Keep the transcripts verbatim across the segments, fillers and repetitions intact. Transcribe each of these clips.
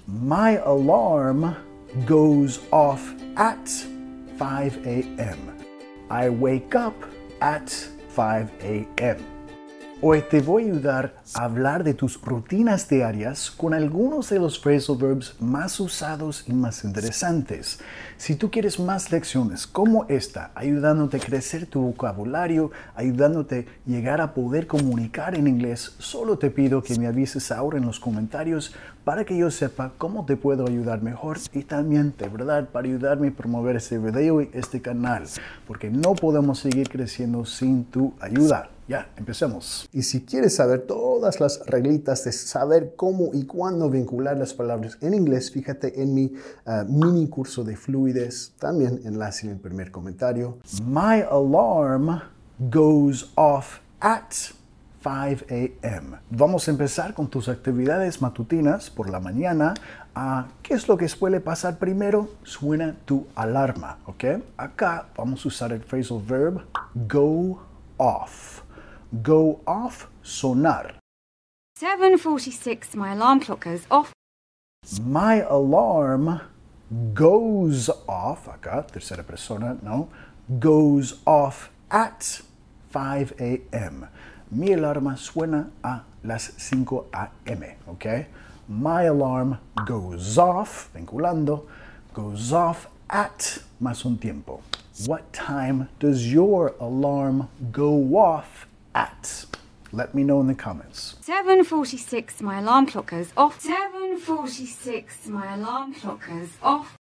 My alarm goes off at five a.m. I wake up at five a.m. Hoy te voy a ayudar a hablar de tus rutinas diarias con algunos de los phrasal verbs más usados y más interesantes. Si tú quieres más lecciones como esta, ayudándote a crecer tu vocabulario, ayudándote a llegar a poder comunicar en inglés, solo te pido que me avises ahora en los comentarios para que yo sepa cómo te puedo ayudar mejor y también, de verdad, para ayudarme a promover este video y este canal, porque no podemos seguir creciendo sin tu ayuda. Ya, empecemos. Y si quieres saber todas las reglitas de saber cómo y cuándo vincular las palabras en inglés, fíjate en mi uh, mini curso de fluidez, también enlace en el primer comentario. My alarm goes off at five a.m. Vamos a empezar con tus actividades matutinas por la mañana. Uh, ¿Qué es lo que suele pasar primero? Suena tu alarma, ¿ok? Acá vamos a usar el phrasal verb go off. Go off, sonar. seven forty-six, my alarm clock goes off. My alarm goes off, acá, tercera persona, no, goes off at five a.m. Mi alarma suena a las cinco a.m., ¿ok? My alarm goes off, vinculando, goes off at más un tiempo. What time does your alarm go off at? Let me know in the comments. seven forty-six, my alarm clock goes off. seven forty-six, my alarm clock goes off.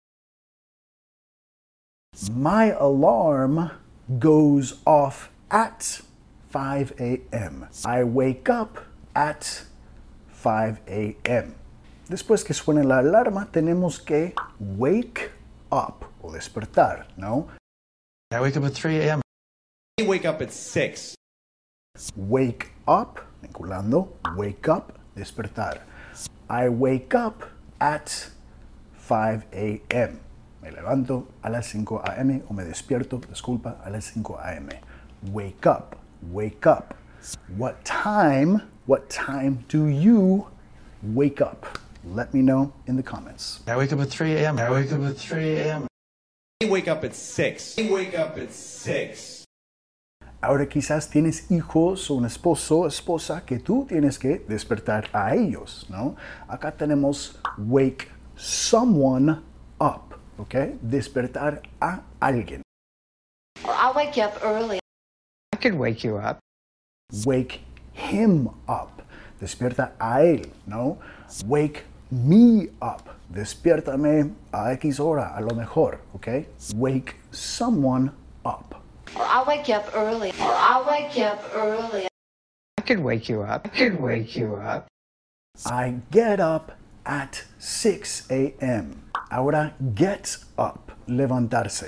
My alarm goes off at five a.m. I wake up at five a.m. Después que suene la alarma, tenemos que wake up o despertar, ¿no? I wake up at three a.m. I wake up at six. Wake up, vinculando, wake up, despertar. I wake up at five a.m. Me levanto a las cinco a.m. o me despierto, disculpa, a las cinco a.m. Wake up, wake up. What time, what time do you wake up? Let me know in the comments. I wake up at three a.m. I wake up at three a.m. I wake up at six. I wake up at six. Ahora quizás tienes hijos o un esposo o esposa que tú tienes que despertar a ellos, ¿no? Acá tenemos wake someone up, ¿ok? Despertar a alguien. I'll wake you up early. I could wake you up. Wake him up. Despierta a él, ¿no? Wake me up. Despiértame a X hora, a lo mejor, ¿ok? Wake someone up. I'll wake you up early. I'll wake you up early. I could wake you up. I could wake you up. I get up at six a.m. Ahora get up, levantarse.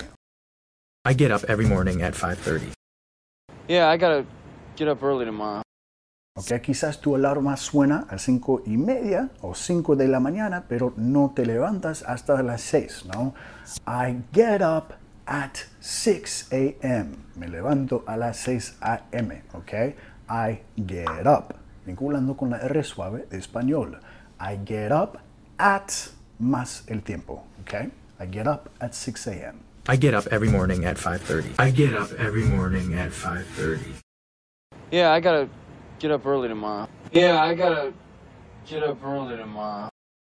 I get up every morning at five thirty. Yeah, I gotta get up early tomorrow. Ok, quizás tu alarma suena a cinco y media o cinco de la mañana, pero no te levantas hasta las seis, ¿no? I get up at six a.m. Me levanto a las seis a.m., ¿ok? I get up, vinculando con la R suave de español. I get up at más el tiempo, ¿ok? I get up at six a.m. I get up every morning at five thirty. I get up every morning at five thirty. Yeah, I gotta get up early tomorrow. Yeah, I gotta get up early tomorrow.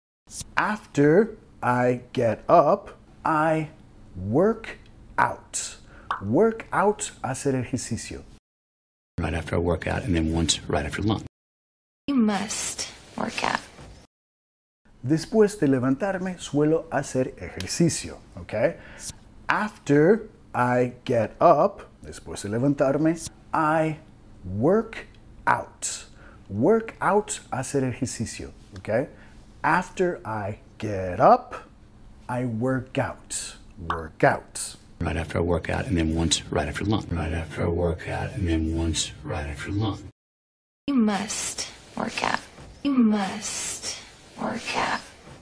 After I get up, I work out. Work out, hacer ejercicio. Right after I work out, and then once right after lunch. You must work out. Después de levantarme, suelo hacer ejercicio, ¿ok? After I get up, después de levantarme, I work out. Work out, hacer ejercicio, ¿ok? After I get up, I work out. Work out. Right after I work out, and then once right after lunch. Right after I work out, and then once right after lunch. You must work out. You must work out.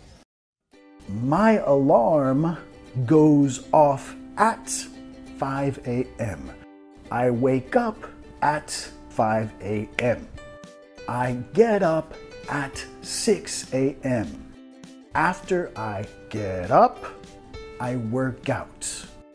My alarm goes off at five a.m. I wake up at five a.m. I get up at six a.m. After I get up, I work out.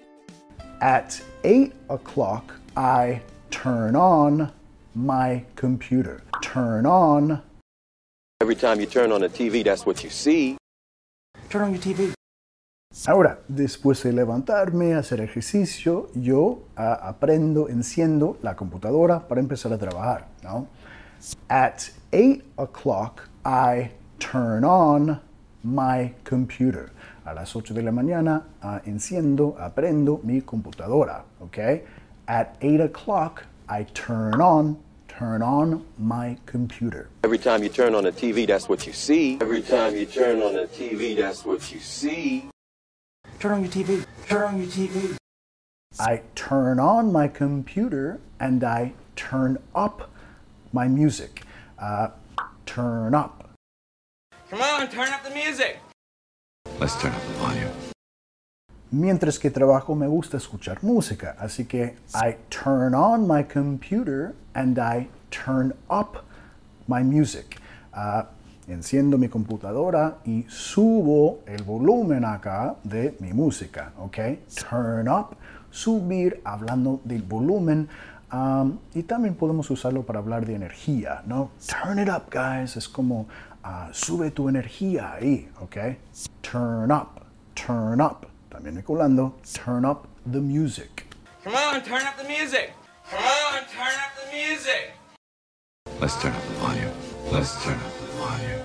At eight o'clock, I turn on my computer. Turn on. Every time you turn on the T V, that's what you see. Turn on your T V. Ahora, después de levantarme, hacer ejercicio, yo uh, aprendo, enciendo la computadora para empezar a trabajar, ¿no? At eight o'clock, I turn on my computer. A las ocho de la mañana, uh, enciendo, aprendo mi computadora, ¿ok? At eight o'clock, I turn on, turn on my computer. Every time you turn on the T V, that's what you see. Every time you turn on the T V, that's what you see. Turn on your T V. Turn on your T V. I turn on my computer and I turn up my music. Uh, turn up. Come on, turn up the music. Let's turn up the volume. Mientras que trabajo me gusta escuchar música, así que I turn on my computer and I turn up my music. Uh, enciendo mi computadora y subo el volumen acá de mi música, ¿ok? Turn up, subir, hablando del volumen. Um, y también podemos usarlo para hablar de energía, ¿no? Turn it up, guys. Es como uh, sube tu energía ahí, ¿ok? Turn up, turn up. También vinculando, turn up the music. Come on, turn up the music. Come on, turn up the music. Let's turn up the volume. Let's turn up the volume.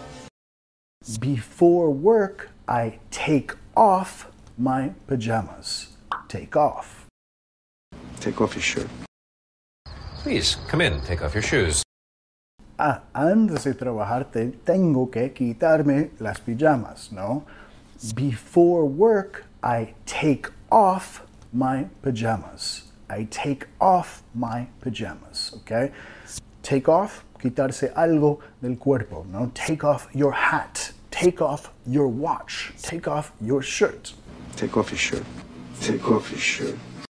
Before work, I take off my pajamas. Take off. Take off your shirt. Please, come in. Take off your shoes. Ah, antes de trabajar te, tengo que quitarme las pijamas, ¿no? Before work, I take off my pajamas. I take off my pajamas, okay? Take off, quitarse algo del cuerpo, ¿no? Take off your hat. Take off your watch. Take off your shirt. Take off your shirt. Take off your shirt.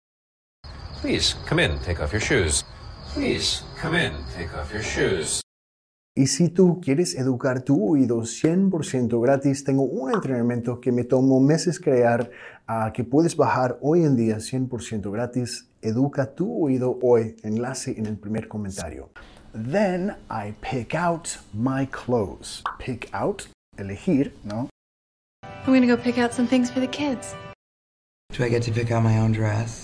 Please, come in. Take off your shoes. Please, come in. Take off your shoes. Y si tú quieres educar tu oído cien por ciento gratis, tengo un entrenamiento que me tomó meses crear, uh, que puedes bajar hoy en día cien por ciento gratis. Educa tu oído hoy. Enlace en el primer comentario. Then I pick out my clothes. Pick out, elegir, ¿no? I'm gonna go pick out some things for the kids. Do I get to pick out my own dress?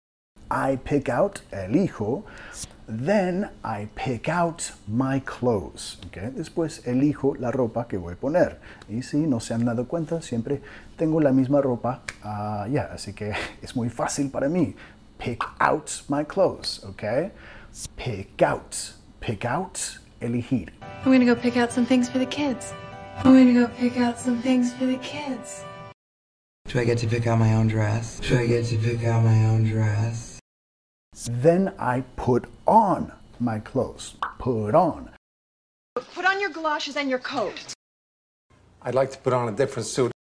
I pick out, elijo. Then I pick out my clothes. Okay? Después elijo la ropa que voy a poner. Y si no se han dado cuenta, siempre tengo la misma ropa. Uh, yeah, así que es muy fácil para mí. Pick out my clothes. Okay? Pick out. Pick out, elegir. I'm gonna go pick out some things for the kids. I'm gonna go pick out some things for the kids. Do I get to pick out my own dress? Do I get to pick out my own dress? Then I put on my clothes. Put on. Put on your galoshes and your coat. I'd like to put on a different suit.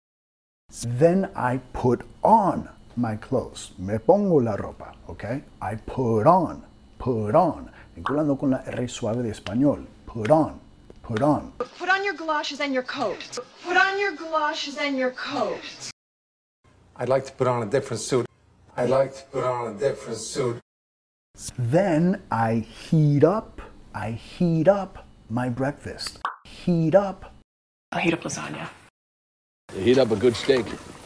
Then I put on my clothes. Me pongo la ropa, okay? I put on. Put on. Vinculando con la R suave de español. Put on. Put on. Put on your galoshes and your coat. Put on your galoshes and your coat. I'd like to put on a different suit. I'd like to put on a different suit. Then I heat up, I heat up my breakfast. Heat up. I'll heat up lasagna. Heat up a good steak.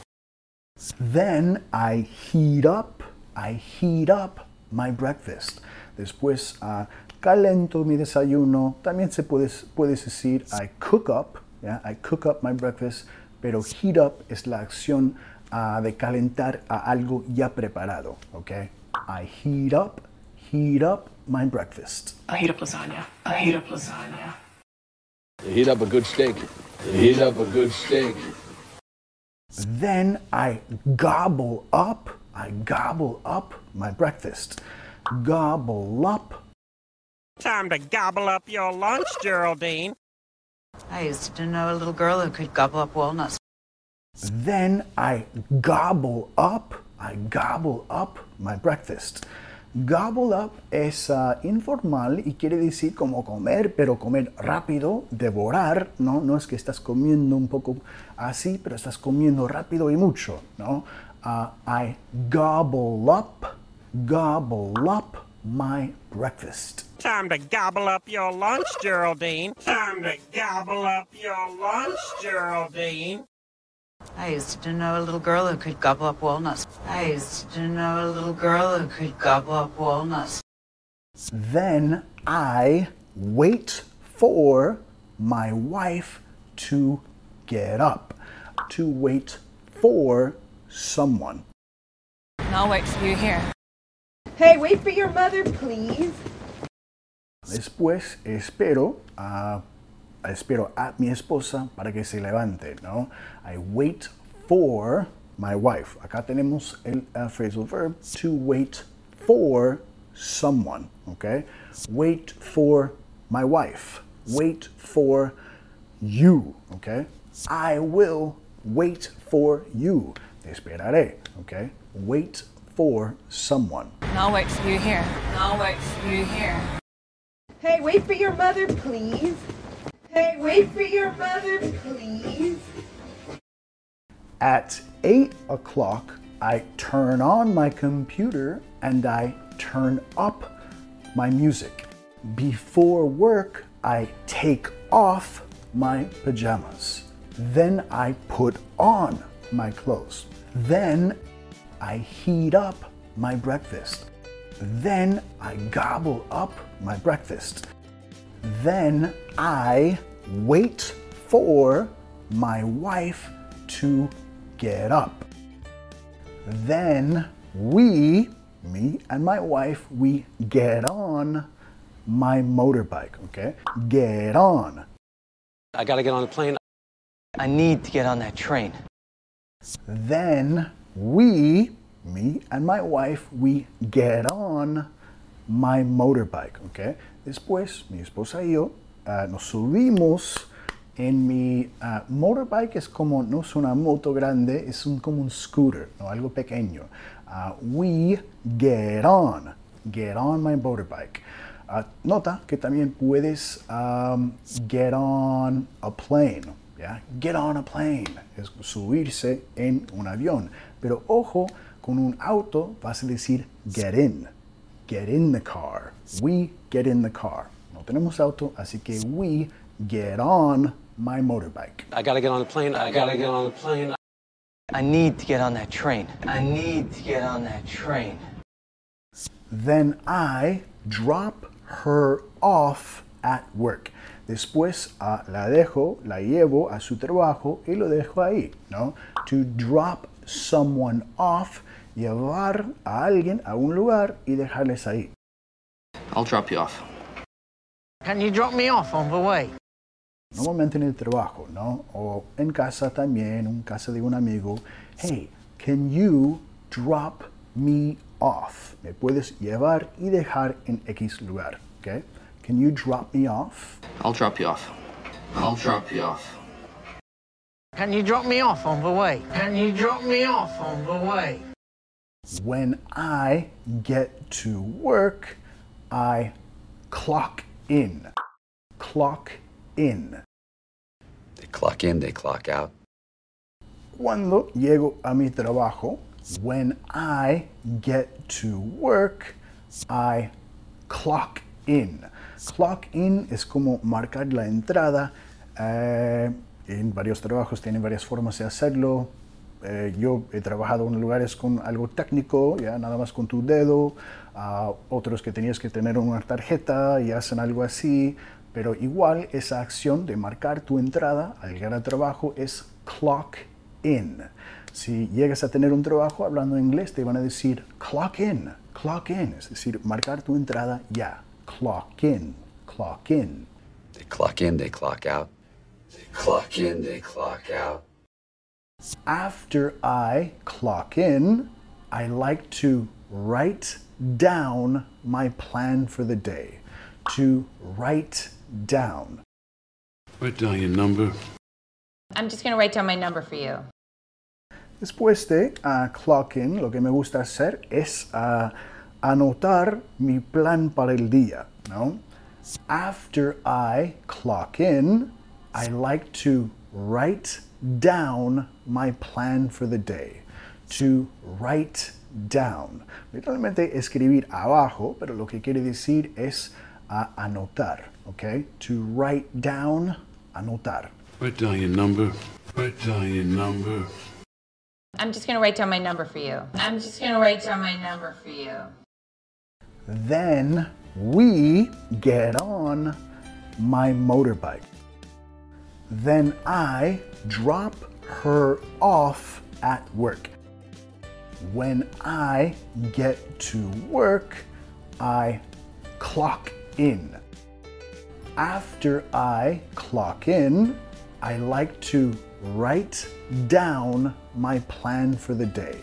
Then I heat up, I heat up my breakfast. Después uh, calento mi desayuno. También se puede, puedes decir I cook up, yeah? I cook up my breakfast, pero heat up es la acción uh, de calentar a algo ya preparado, okay? I heat up, heat up my breakfast. I'll heat up lasagna. I'll heat up lasagna. Heat up a good steak. Heat up a good steak. Then I gobble up, I gobble up my breakfast. Gobble up. Time to gobble up your lunch, Geraldine. I used to know a little girl who could gobble up walnuts. Then I gobble up, I gobble up my breakfast. Gobble up es uh, informal y quiere decir como comer, pero comer rápido, devorar, ¿no? No es que estás comiendo un poco así, pero estás comiendo rápido y mucho, ¿no? Uh, I gobble up, gobble up my breakfast. Time to gobble up your lunch, Geraldine. Time to gobble up your lunch, Geraldine. I used to know a little girl who could gobble up walnuts. I used to know a little girl who could gobble up walnuts. Then I wait for my wife to get up. To wait for someone. I'll wait for you here. Hey, wait for your mother, please. Después espero a, espero a mi esposa para que se levante, ¿no? I wait for my wife. Acá tenemos el uh, phrasal verb to wait for someone, okay? Wait for my wife. Wait for you, okay? I will wait for you. Te esperaré, okay? Wait for someone. I'll wait for you here. I'll wait for you here. Hey, wait for your mother, please. Hey, wait for your mother, please. At eight o'clock, I turn on my computer and I turn up my music. Before work, I take off my pajamas. Then I put on my clothes. Then I heat up my breakfast. Then I gobble up my breakfast. Then I wait for my wife to get up. Then we, me and my wife, we get on my motorbike, okay? Get on. I gotta get on the plane. I need to get on that train. Then we, me and my wife, we get on my motorbike, okay? Después, mi esposa y yo uh, nos subimos en mi uh, motorbike. Es como, no es una moto grande, es un, como un scooter, ¿no? Algo pequeño. Uh, we get on, get on my motorbike. Uh, nota que también puedes um, get on a plane, ¿ya? Get on a plane, es subirse en un avión. Pero ojo, con un auto vas a decir get in, get in the car. We get in the car. No tenemos auto, así que we get on my motorbike. I gotta get on the plane. I gotta get on the plane. I need to get on that train. I need to get on that train. Then I drop her off at work. Después uh, la dejo, la llevo a su trabajo y lo dejo ahí, ¿no? To drop someone off, llevar a alguien a un lugar y dejarles ahí. I'll drop you off. Can you drop me off on the way? Normalmente en el trabajo, ¿no? O en casa también, en casa de un amigo. Hey, can you drop me off? Me puedes llevar y dejar en X lugar, ¿ok? Can you drop me off? I'll drop you off. I'll drop you off. Can you drop me off on the way? Can you drop me off on the way? When I get to work, I clock in. Clock in. They clock in, they clock out. Cuando llego a mi trabajo, when I get to work, I clock in. Clock in es como marcar la entrada. Eh, en varios trabajos tienen varias formas de hacerlo. Eh, yo he trabajado en lugares con algo técnico, ya nada más con tu dedo. Uh, otros que tenías que tener una tarjeta y hacen algo así. Pero igual esa acción de marcar tu entrada al llegar al trabajo es clock in. Si llegas a tener un trabajo hablando inglés, te van a decir clock in, clock in. Es decir, marcar tu entrada ya. Clock in, clock in. They clock in, they clock out. They clock in, they clock out. After I clock in, I like to write down my plan for the day. To write down. Write down your number. I'm just going to write down my number for you. Después de uh, clock in, lo que me gusta hacer es uh, anotar mi plan para el día, ¿no? After I clock in, I like to write down my plan for the day. To write down. Literalmente escribir abajo, pero lo que quiere decir es uh, anotar, ¿ok? To write down, anotar. Write down your number. Write down your number. I'm just going to write down my number for you. I'm just going to write down my number for you. Then we get on my motorbike. Then I drop her off at work. When I get to work, I clock in. After I clock in, I like to write down my plan for the day.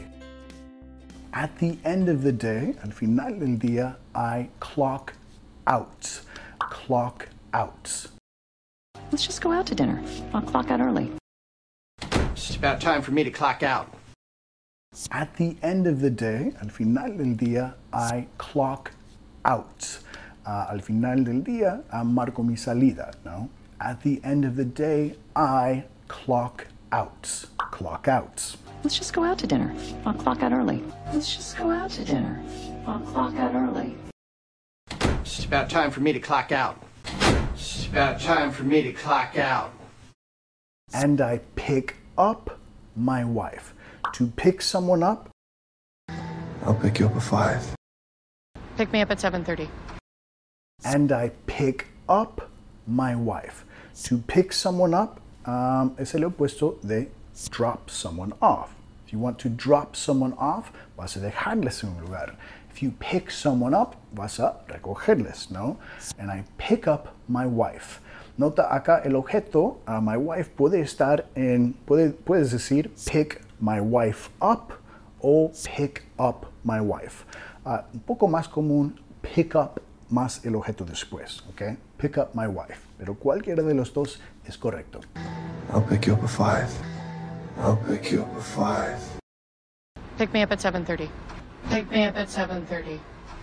At the end of the day, al final del día, I clock out. Clock out. Let's just go out to dinner. I'll clock out early. It's about time for me to clock out. At the end of the day, al final del día, I clock out. Uh, al final del día, uh, marco mi salida, ¿no? At the end of the day, I clock out. Clock out. Let's just go out to dinner. I'll clock out early. Let's just go out to dinner. I'll clock out early. It's about time for me to clock out. It's about time for me to clock out. And I pick up my wife. To pick someone up, I'll pick you up at five. Pick me up at seven thirty. And I pick up my wife. To pick someone up um, es el opuesto de drop someone off. If you want to drop someone off, vas a dejarles en un lugar. If you pick someone up, vas a recogerles, ¿no? And I pick up my wife. Nota acá el objeto, uh, my wife, puede estar en, puede, puedes decir pick my wife up o pick up my wife. Uh, un poco más común, pick up más el objeto después, ¿ok? Pick up my wife. Pero cualquiera de los dos es correcto. I'll pick you up at five. I'll pick you up at five. Pick me up at seven thirty. Pick me up at seven thirty.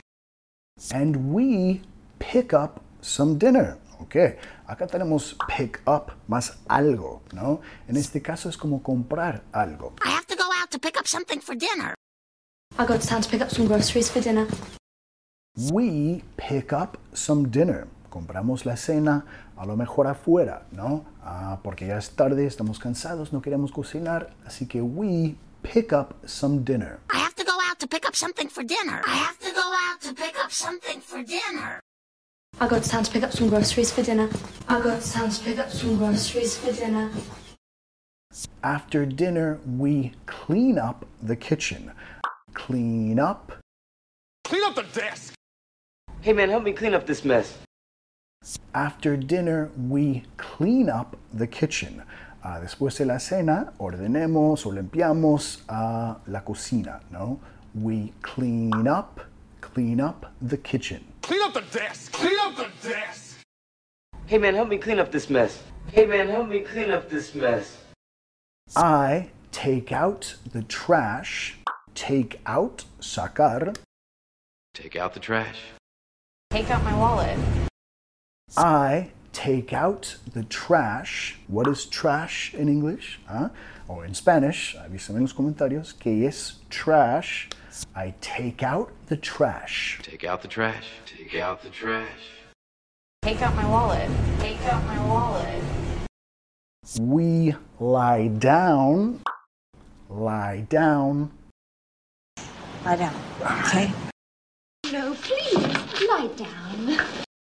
And we pick up some dinner. Ok, acá tenemos pick up más algo, ¿no? En este caso es como comprar algo. I have to go out to pick up something for dinner. I go to town to pick up some groceries for dinner. We pick up some dinner. Compramos la cena, a lo mejor afuera, ¿no? Ah, porque ya es tarde, estamos cansados, no queremos cocinar, así que we pick up some dinner. I have to go out to pick up something for dinner. I have to go out to pick up something for dinner. I go to town to pick up some groceries for dinner. I go to town to pick up some groceries for dinner. After dinner, we clean up the kitchen. Clean up. Clean up the desk! Hey man, help me clean up this mess. After dinner, we clean up the kitchen. Uh, después de la cena, ordenemos o limpiamos uh, la cocina, ¿no? We clean up, clean up the kitchen. Clean up the desk! Clean up the desk! Hey man, help me clean up this mess. Hey man, help me clean up this mess. I take out the trash. Take out, sacar. Take out the trash. Take out my wallet. I take out the trash. What is trash in English? ¿Ah? O en Spanish, avísame en los comentarios, ¿qué es trash? I take out the trash. Take out the trash. Take out the trash. Take out my wallet. Take out my wallet. We lie down. Lie down. Lie down, okay? No, please, lie down.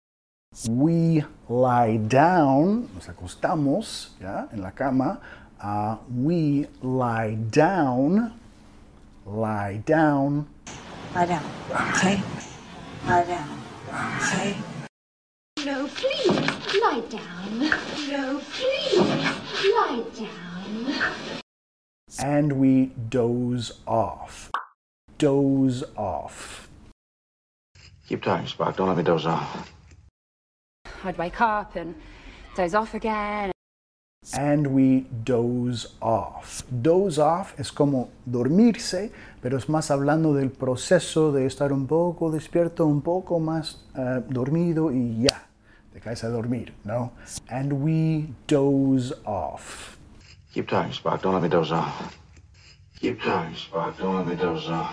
We lie down. Nos acostamos, ¿ya? En la cama. Uh, we lie down. Lie down. Lie down, okay? Lie down, okay? No, please, lie down. No, please, lie down. And we doze off. Doze off. Keep talking, Spock. Don't let me doze off. I'd wake up and doze off again. And we doze off. Doze off es como dormirse, pero es más hablando del proceso de estar un poco despierto, un poco más uh, dormido y ya, te caes a dormir, ¿no? And we doze off. Keep talking, Spock. Don't let me doze off. Keep talking, Spock. Don't let me doze off.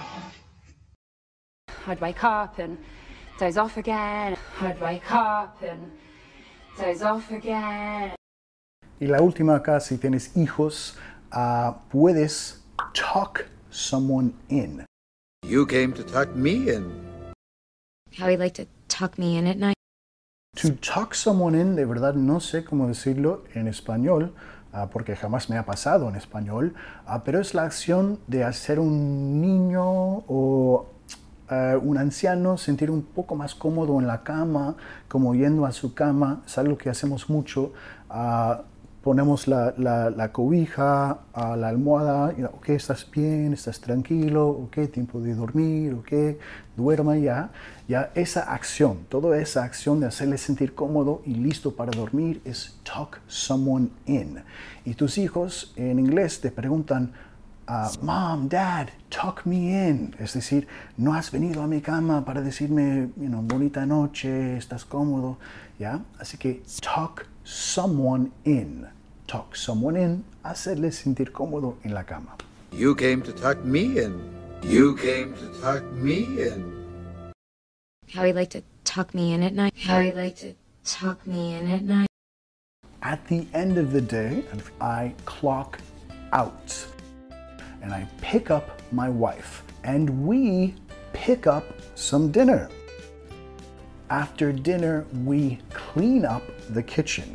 I'd wake up and doze off again. I'd wake up and doze off again. Y la última acá, si tienes hijos, uh, puedes tuck someone in. You came to tuck me in. How he'd like to tuck me in at night. To tuck someone in, de verdad no sé cómo decirlo en español, uh, porque jamás me ha pasado en español, uh, pero es la acción de hacer un niño o uh, un anciano sentir un poco más cómodo en la cama, como yendo a su cama. Es algo que hacemos mucho. Uh, Ponemos la, la, la cobija a la almohada, y, ok, estás bien, estás tranquilo, ok, tiempo de dormir, ok, duerma ya. Ya esa acción, toda esa acción de hacerle sentir cómodo y listo para dormir es tuck someone in. Y tus hijos en inglés te preguntan, uh, Mom, Dad, tuck me in. Es decir, no has venido a mi cama para decirme, you know, bonita noche, estás cómodo, ¿ya? Así que tuck someone in. Tuck someone in, hacerle sentir cómodo en la cama. You came to tuck me in. You came to tuck me in. How he'd like to tuck me in at night. How he'd like to tuck me in at night. At the end of the day, I clock out and I pick up my wife and we pick up some dinner. After dinner, we clean up the kitchen.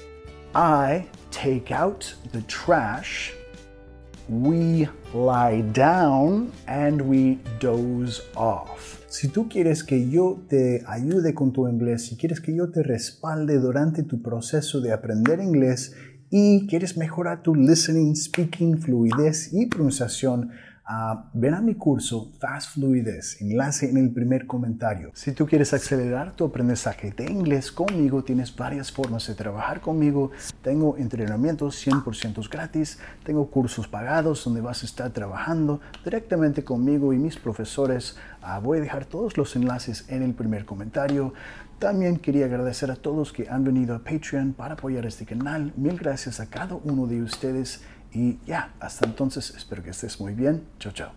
I take out the trash, we lie down, and we doze off. Si tú quieres que yo te ayude con tu inglés, si quieres que yo te respalde durante tu proceso de aprender inglés y quieres mejorar tu listening, speaking, fluidez y pronunciación, Uh, ven a mi curso Fast Fluidez, enlace en el primer comentario. Si tú quieres acelerar tu aprendizaje de inglés conmigo, tienes varias formas de trabajar conmigo. Tengo entrenamientos cien por ciento gratis, tengo cursos pagados donde vas a estar trabajando directamente conmigo y mis profesores. Uh, voy a dejar todos los enlaces en el primer comentario. También quería agradecer a todos que han venido a Patreon para apoyar este canal. Mil gracias a cada uno de ustedes. Y ya, hasta entonces, espero que estés muy bien. Chao, chao.